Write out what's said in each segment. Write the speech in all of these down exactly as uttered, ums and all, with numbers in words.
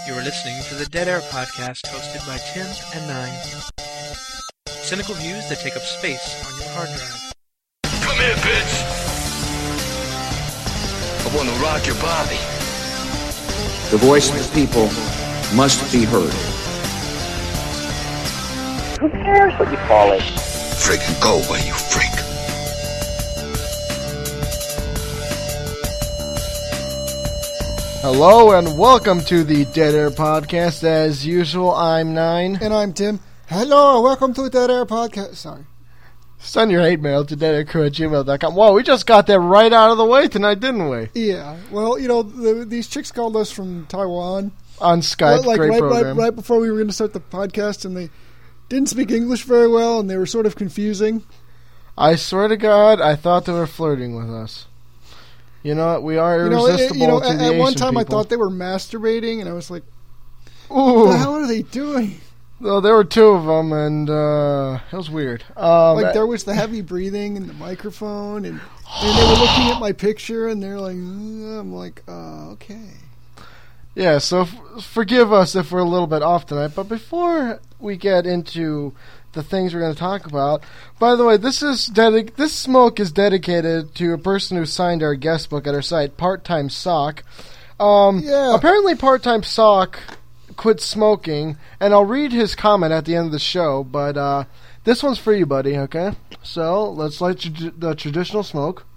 You are listening to the Dead Air Podcast, hosted by Tim and Nine. Cynical views that take up space on your hard drive. Come here, bitch! I want to rock your body. The voice of the people must be heard. Who cares what you call it? Freaking go away, you freak. Hello and welcome to the Dead Air Podcast. As usual, I'm Nine. And I'm Tim. Hello and welcome to the Dead Air Podcast. Sorry. Send your hate mail to deadaircrew at gmail dot com. Whoa, we just got that right out of the way tonight, didn't we? Yeah. Well, you know, the, these chicks called us from Taiwan. On Skype, like, great right, program. Right, right before we were going to start the podcast, and they didn't speak English very well, and they were sort of confusing. I swear to God, I thought they were flirting with us. You know what? We are irresistible you know, it, you know, to at, the at Asian one time people. I thought they were masturbating, and I was like, Ooh. what the hell are they doing? Well, there were two of them, and uh, it was weird. Um, like, there was the heavy breathing and the microphone, and, and they were looking at my picture, and they're like, mm, I'm like, uh, okay. Yeah, so f- forgive us if we're a little bit off tonight, but before we get into the things we're going to talk about, by the way, this is dedic- this smoke is dedicated to a person who signed our guest book at our site, Part-Time Sock. Um, yeah. Apparently, Part-Time Sock quit smoking, and I'll read his comment at the end of the show, but uh, this one's for you, buddy, okay? So, let's light tr- the traditional smoke.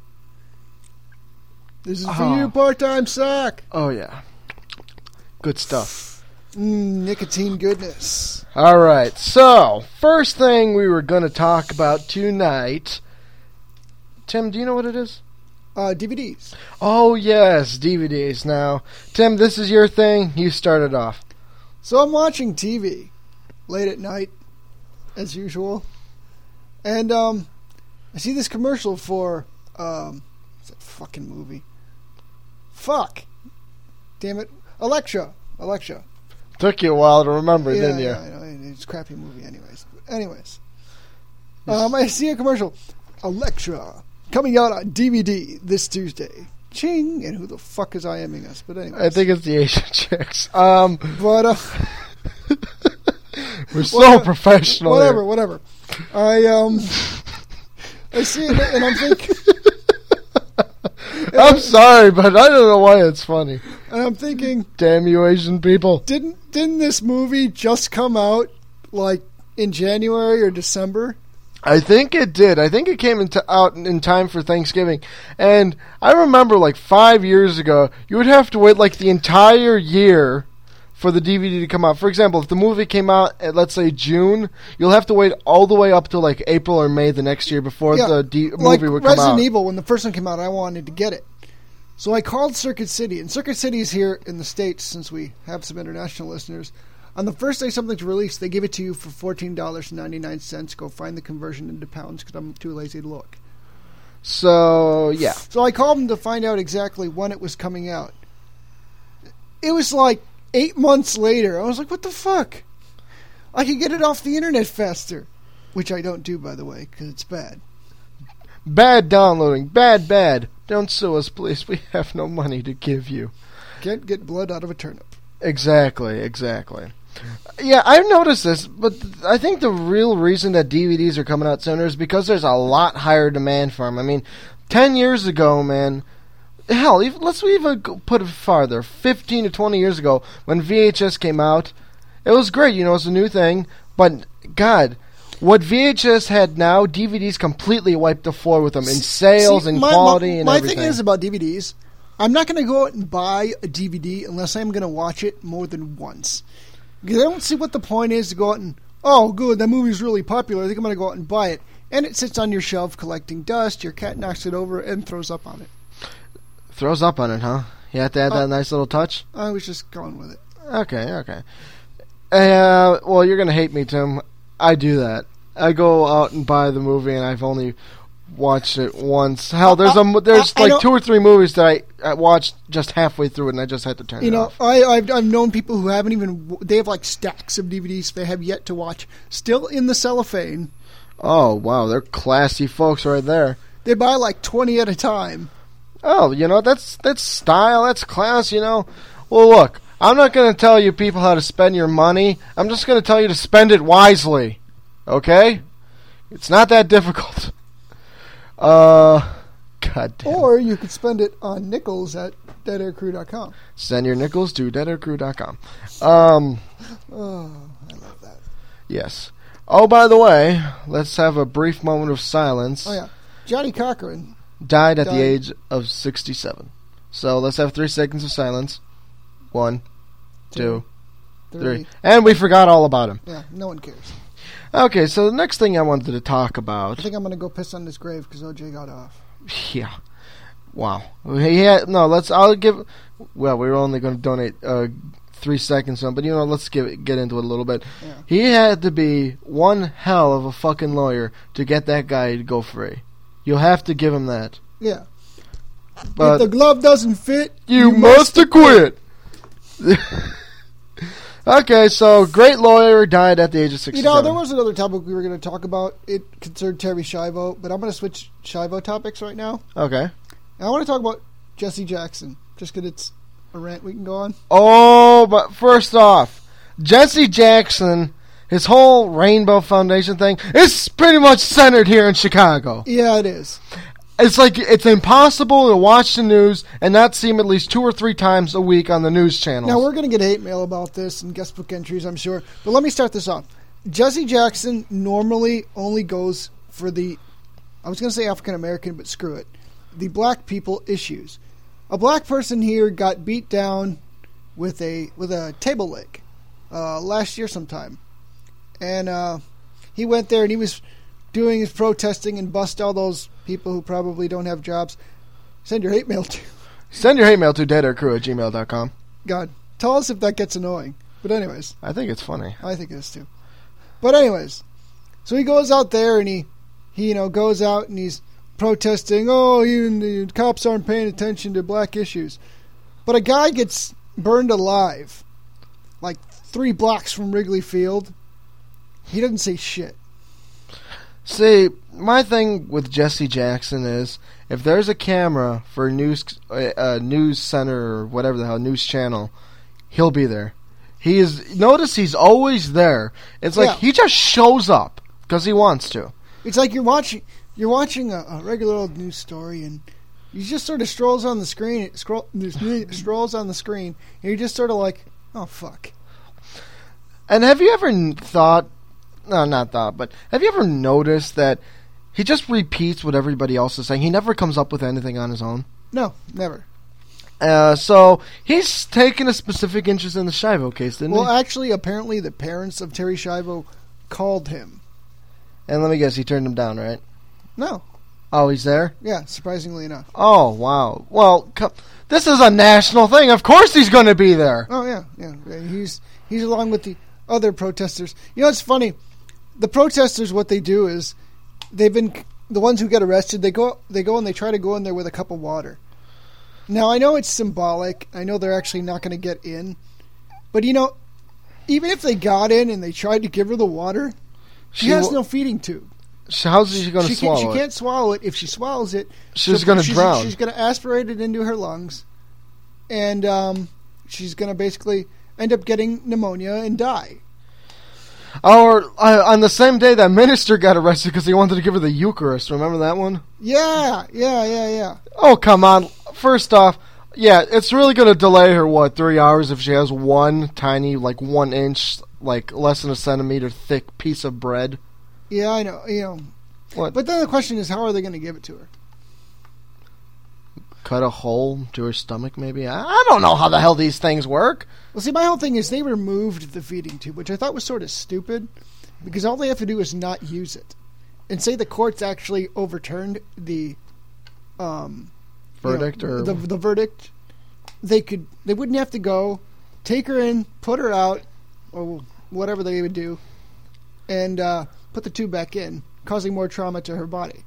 This is for Oh. you, Part-Time Sock. Oh, yeah. Good stuff. Mm, nicotine goodness. All right, so first thing we were going to talk about tonight. Tim, do you know what it is? Uh, D V Ds. Oh, yes, D V Ds. Now, Tim, this is your thing. You started off. So I'm watching T V late at night, as usual, and um, I see this commercial for um, what's that fucking movie? Fuck, damn it, Alexa, Alexa. Took you a while to remember, Yeah, didn't you? yeah, I know. It's a crappy movie, anyways. But anyways, um, I see a commercial, Alexa, coming out on D V D this Tuesday. Ching, and who the fuck is IMing us? But anyways, I think it's the Asian chicks. Um, but uh. we're so Whatever, professional. Whatever, here. whatever. I um, I see it and I'm thinking. I'm sorry, but I don't know why it's funny. And I'm thinking, damn you, Asian people! Didn't didn't this movie just come out like in January or December? I think it did. I think it came into, out in time for Thanksgiving. And I remember like five years ago, you would have to wait like the entire year for the D V D to come out. For example, if the movie came out at, let's say, June, you'll have to wait all the way up to like April or May the next year before yeah, the D- like movie would come Resident out. Evil, when the first one came out, I wanted to get it. So I called Circuit City, and Circuit City is here in the States, since we have some international listeners. On the first day something's released, they give it to you for fourteen dollars and ninety-nine cents. Go find the conversion into pounds, because I'm too lazy to look. So, yeah. So I called them to find out exactly when it was coming out. It was like eight months later. I was like, what the fuck? I could get it off the internet faster. Which I don't do, by the way, because it's bad. Bad downloading. Bad, bad. Don't sue us, please. We have no money to give you. Can't get blood out of a turnip. Exactly, exactly. Yeah, I've noticed this, but I think the real reason that D V Ds are coming out sooner is because there's a lot higher demand for them. I mean, ten years ago, man, hell, even, let's even go put it farther. fifteen to twenty years ago, when V H S came out, it was great, you know, it's a new thing, but, God, what V H S had now, D V Ds completely wiped the floor with them in sales See, and my, quality my, and my everything. My thing is about D V Ds, I'm not going to go out and buy a D V D unless I'm going to watch it more than once. Because I don't see what the point is to go out and, oh, good, that movie's really popular, I think I'm going to go out and buy it. And it sits on your shelf collecting dust, your cat knocks it over and throws up on it. Throws up on it, huh? You have to add Uh, that nice little touch? I was just going with it. Okay, okay. Uh, well, you're going to hate me, Tim. I do that. I go out and buy the movie, and I've only watched it once. Hell, there's Uh, a there's I- I like know- two or three movies that I, I watched just halfway through it, and I just had to turn You it know, off. I, I've, I've known people who haven't even, they have like stacks of D V Ds they have yet to watch, still in the cellophane. Oh, wow, they're classy folks right there. They buy like twenty at a time. Oh, you know, that's that's style, that's class, you know. Well, look, I'm not going to tell you people how to spend your money. I'm just going to tell you to spend it wisely. Okay? It's not that difficult. Uh, God damn. Or you could spend it on nickels at dead air crew dot com. Send your nickels to dead air crew dot com. Um, Oh, I love that. yes. Oh, by the way, let's have a brief moment of silence. Oh, yeah. Johnny Cochran. Died at Died. the age of sixty-seven. So let's have three seconds of silence. One, two, Two, three. And we forgot all about him. Yeah, no one cares. Okay, so the next thing I wanted to talk about. I think I'm going to go piss on this grave because O J got off. Yeah. Wow. He had, no, let's, I'll give, well, we were only going to donate uh, three seconds on, but you know, let's give, get into it a little bit. Yeah. He had to be one hell of a fucking lawyer to get that guy to go free. You'll have to give him that. Yeah. But if the glove doesn't fit, you, you must acquit. Okay, so great lawyer died at the age of sixty-seven. You know, there was another topic we were going to talk about. It concerned Terry Schiavo, but I'm going to switch Schiavo topics right now. Okay. And I want to talk about Jesse Jackson, just because it's a rant we can go on. Oh, but first off, Jesse Jackson, his whole Rainbow Foundation thing, is pretty much centered here in Chicago. Yeah, it is. It's like it's impossible to watch the news and not see him at least two or three times a week on the news channels. Now, we're going to get hate mail about this and guest book entries, I'm sure. But let me start this off. Jesse Jackson normally only goes for the, I was going to say African American, but screw it, the black people issues. A black person here got beat down with a with a table leg uh, last year sometime. And uh, he went there and he was doing his protesting and bust all those people who probably don't have jobs. Send your hate mail to. Send your hate mail to deadaircrew at gmail dot com. God, tell us if that gets annoying. But anyways, I think it's funny. I think it is too. But anyways, so he goes out there and he, he you know, goes out and he's protesting. Oh, even the cops aren't paying attention to black issues. But a guy gets burned alive, like three blocks from Wrigley Field. He doesn't say shit. See, my thing with Jesse Jackson is, if there's a camera for a news, uh, news center or whatever the hell, news channel, he'll be there. He is. Notice he's always there. It's like Yeah. he just shows up because he wants to. It's like you're watching you're watching a, a regular old news story and he just sort of strolls on the screen. It scroll, strolls on the screen, and you're just sort of like, oh fuck. And have you ever n- thought? No, not thought, but have you ever noticed that he just repeats what everybody else is saying? He never comes up with anything on his own. No, never. Uh, so he's taken a specific interest in the Schiavo case, didn't Well, he? actually, apparently the parents of Terry Schiavo called him. And let me guess, he turned him down, right? No. Oh, he's there? Yeah, surprisingly enough. Oh, wow. Well, co- this is a national thing. Of course he's going to be there. Oh, yeah, yeah. yeah. He's he's along with the other protesters. You know, it's funny. The protesters, what they do is, they've been, the ones who get arrested, they go they go and they try to go in there with a cup of water. Now, I know it's symbolic. I know they're actually not going to get in. But, you know, even if they got in and they tried to give her the water, she, She has w- no feeding tube. How's she going to She, swallow can't, she it? can't swallow it. If she swallows it, She's she'll- gonna she's, drown. She's going to aspirate it into her lungs. And um, she's going to basically end up getting pneumonia and die. Or uh, on the same day that minister got arrested because he wanted to give her the Eucharist. Remember that one? Yeah, yeah, yeah, yeah. Oh, come on. First off, yeah, it's really going to delay her, what, three hours if she has one tiny, like one inch, like less than a centimeter thick piece of bread? Yeah, I know. You know. What? But then the question is, how are they going to give it to her? Cut a hole to her stomach, maybe? I, I don't know how the hell these things work. Well, see, my whole thing is they removed the feeding tube, which I thought was sort of stupid, because all they have to do is not use it. And say the courts actually overturned the um, you Verdict know, or the the verdict. They could they wouldn't have to go take her in, put her out, or whatever they would do, and uh, put the tube back in, causing more trauma to her body.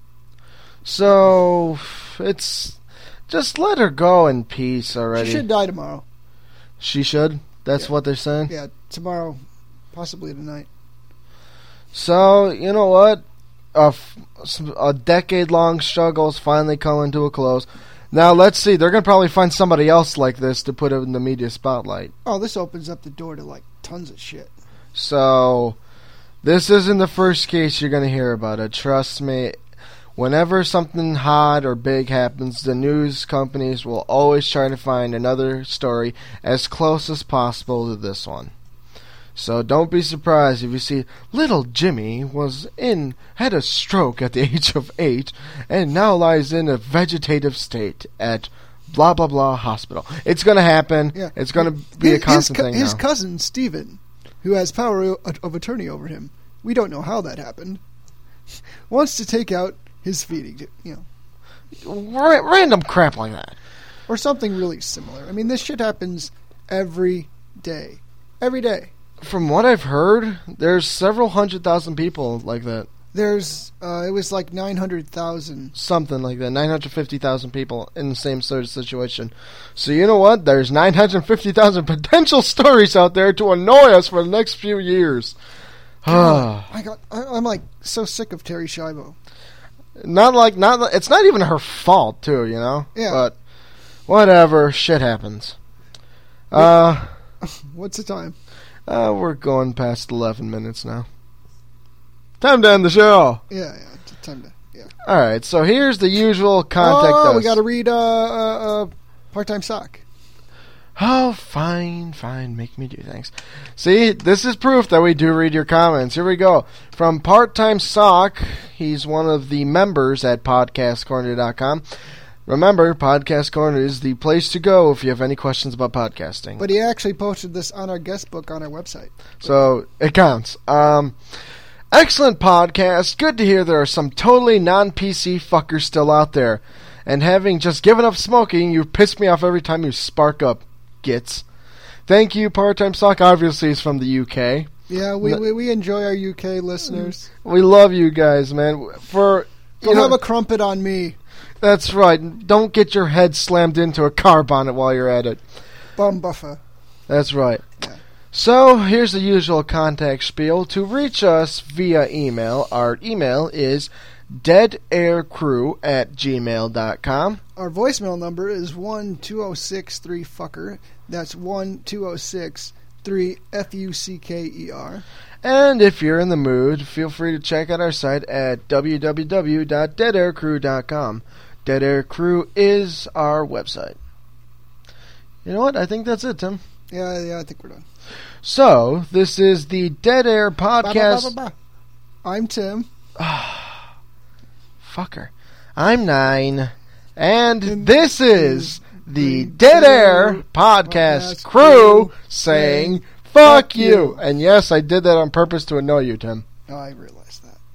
So it's just let her go in peace already. She should die tomorrow. She should? That's Yeah. what they're saying? Yeah, tomorrow, possibly tonight. So, you know what? A, f- a decade-long struggle is finally coming to a close. Now, let's see. They're going to probably find somebody else like this to put in the media spotlight. Oh, this opens up the door to, like, tons of shit. So, this isn't the first case you're going to hear about it. Trust me. Whenever something hot or big happens, the news companies will always try to find another story as close as possible to this one. So don't be surprised if you see little Jimmy was in had a stroke at the age of eight and now lies in a vegetative state at blah blah blah hospital. It's going to happen. Yeah. It's going to be his, a constant his, co- thing His now. cousin, Stephen, who has power of attorney over him, we don't know how that happened, wants to take out his feeding, you know. Ra- random crap like that. Or something really similar. I mean, this shit happens every day. Every day. From what I've heard, there's several hundred thousand people like that. There's, uh, it was like nine hundred thousand. Something like that. nine hundred fifty thousand people in the same sort of situation. So you know what? There's nine hundred fifty thousand potential stories out there to annoy us for the next few years. I got, I, I'm like so sick of Terry Schiavo. Not like, not. It's not even her fault, too, you know? Yeah. But whatever. Shit happens. Uh, What's the time? uh, we're going past eleven minutes now. Time to end the show. Yeah, yeah. It's time to, yeah. All right, so here's the usual contact Oh, us. we got to read, uh, uh, uh, Part-Time Sock. Oh, fine, fine. Make me do things. See, this is proof that we do read your comments. Here we go. From Part-Time Sock, he's one of the members at podcast corner dot com. Remember, Podcast Corner is the place to go if you have any questions about podcasting. But he actually posted this on our guest book on our website. So, it counts. Um, excellent podcast. Good to hear there are some totally non-P C fuckers still out there. And having just given up smoking, you piss me off every time you spark up. Gets. Thank you, Part-Time Sock. Obviously, he's from the U K. Yeah, we No- we, we enjoy our U K listeners. We love you guys, man. For you Don't know, have a crumpet on me. that's right. Don't get your head slammed into a car bonnet while you're at it. Bum buffer. That's right. Yeah. So, here's the usual contact spiel. To reach us via email, our email is deadaircrew at gmail dot com. Our voicemail number is one two oh six three fucker. That's one two oh six three F U C K E R. And if you're in the mood, feel free to check out our site at w w w dot dead air crew dot com. Dead Air Crew is our website. You know what? I think that's it, Tim. Yeah, yeah, I think we're done. So, this is the Dead Air Podcast. Ba, ba, ba, ba, ba. I'm Tim. Fucker. I'm Nine. And this is the Dead Air Podcast crew saying, fuck you. And yes, I did that on purpose to annoy you, Tim. Oh, I realize that.